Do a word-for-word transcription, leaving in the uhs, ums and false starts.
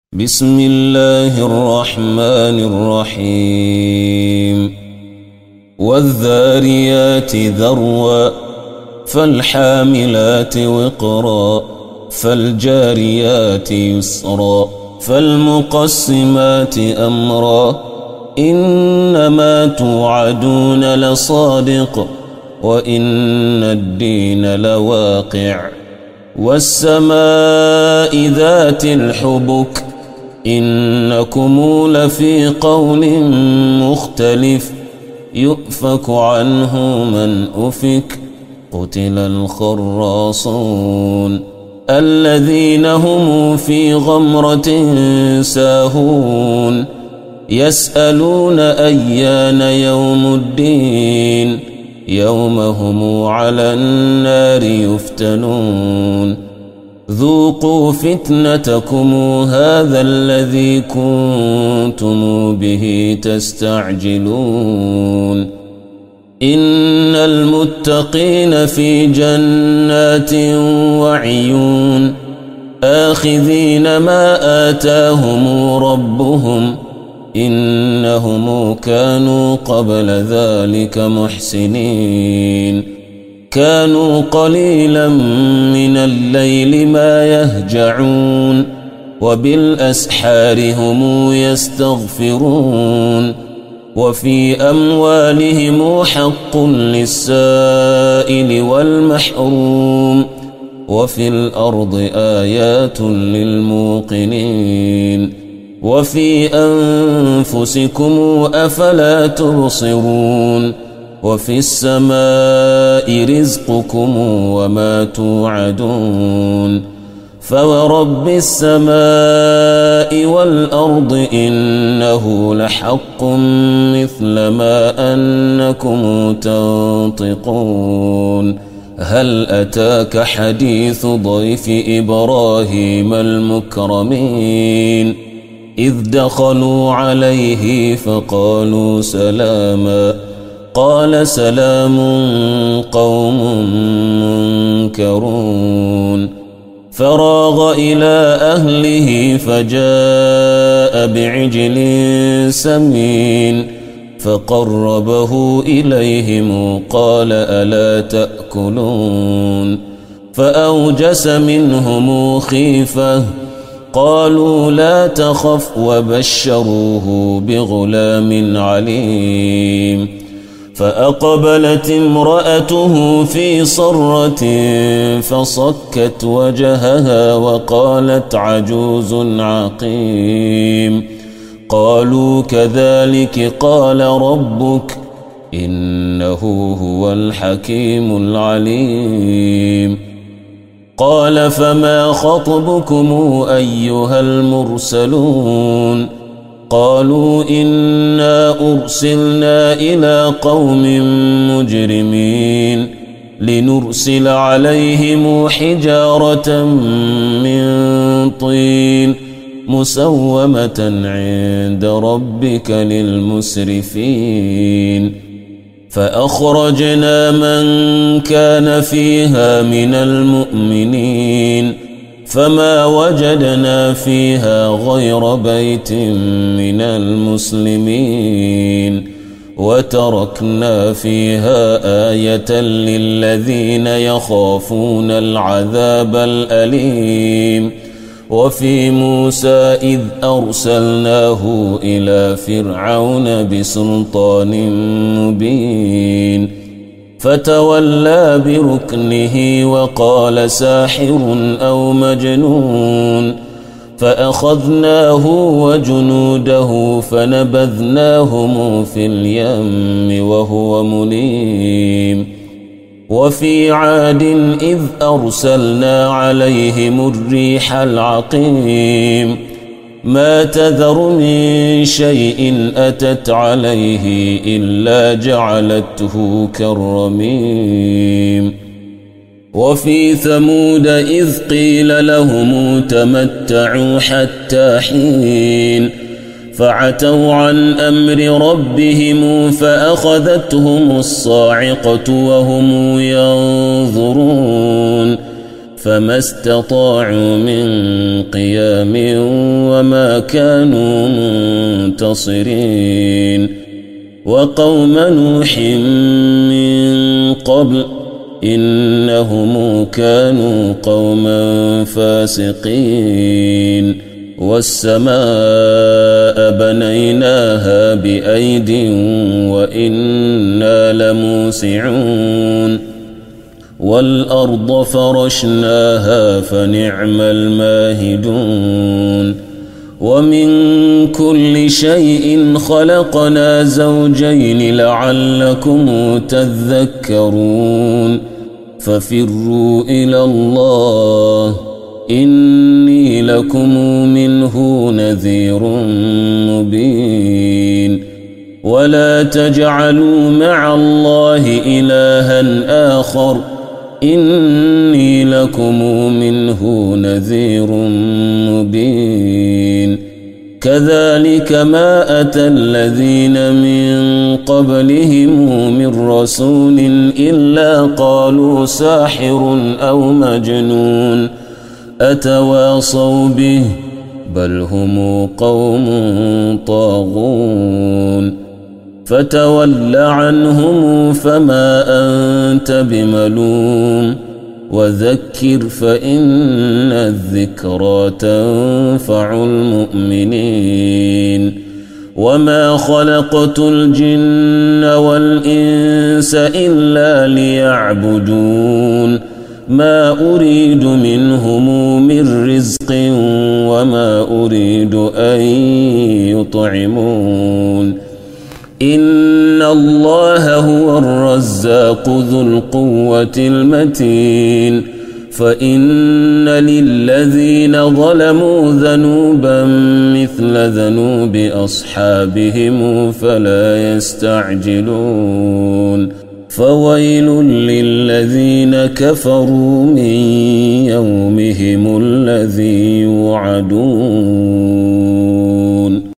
بسم الله الرحمن الرحيم والذاريات ذروا فالحاملات وقرا فالجاريات يسرا فالمقسمات أمرا إنما توعدون لصادق وإن الدين لواقع والسماء ذات الحبك إنكم لفي قول مختلف يؤفك عنه من أفك قتل الخراصون الذين هم في غمرة ساهون يسألون أيان يوم الدين يوم هم على النار يفتنون ذوقوا فتنتكم هذا الذي كنتم به تستعجلون إن المتقين في جنات وعيون آخذين ما آتاهم ربهم إنهم كانوا قبل ذلك محسنين كانوا قليلا من الليل ما يهجعون وبالأسحار هم يستغفرون وفي أموالهم حق للسائل والمحروم وفي الأرض آيات للموقنين وفي أنفسكم أفلا تبصرون وفي السماء رزقكم وما توعدون فورب السماء والأرض إنه لحق مثل ما أنكم تنطقون هل أتاك حديث ضيف إبراهيم المكرمين إذ دخلوا عليه فقالوا سلاما قال سلام قوم منكرون فراغ إلى أهله فجاء بعجل سمين فقربه إليهم قال ألا تأكلون فأوجس منهم خيفة قالوا لا تخف وبشروه بغلام عليم فأقبلت امرأته في صرة فصكت وجهها وقالت عجوز عقيم قالوا كذلك قال ربك إنه هو الحكيم العليم قال فما خطبكم أيها المرسلون قالوا إنا أرسلنا إلى قوم مجرمين لنرسل عليهم حجارة من طين مسومة عند ربك للمسرفين فأخرجنا من كان فيها من المؤمنين فما وجدنا فيها غير بيت من المسلمين وتركنا فيها آية للذين يخافون العذاب الأليم وفي موسى إذ أرسلناه إلى فرعون بسلطان مبين فتولى بركنه وقال ساحر أو مجنون فأخذناه وجنوده فنبذناهم في اليم وهو مليم وفي عاد إذ أرسلنا عليهم الريح العقيم ما تذر من شيء أتت عليه إلا جعلته كالرميم وفي ثمود إذ قيل لهم تمتعوا حتى حين فعتوا عن أمر ربهم فأخذتهم الصاعقة وهم ينظرون فما استطاعوا من قيام وما كانوا منتصرين وقوم نوح من قبل إنهم كانوا قوما فاسقين والسماء بنيناها بأيد وإنا لموسعون والأرض فرشناها فنعم الماهدون ومن كل شيء خلقنا زوجين لعلكم تذكرون ففروا إلى الله إني لكم منه نذير مبين ولا تجعلوا مع الله إلها آخر إني لكم منه نذير مبين كذلك ما أتى الذين من قبلهم من رسول إلا قالوا ساحر أو مجنون أتواصوا به بل هم قوم طاغون فتول عنهم فما أنت بملوم وذكر فإن الذكرى تنفع المؤمنين وما خلقت الجن والإنس إلا ليعبدون ما أريد منهم من رزق وما أريد أن يطعمون إن الله هو الرزاق ذو القوة المتين فإن للذين ظلموا ذنوبا مثل ذنوب أصحابهم فلا يستعجلون فويل للذين كفروا من يومهم الذي يوعدون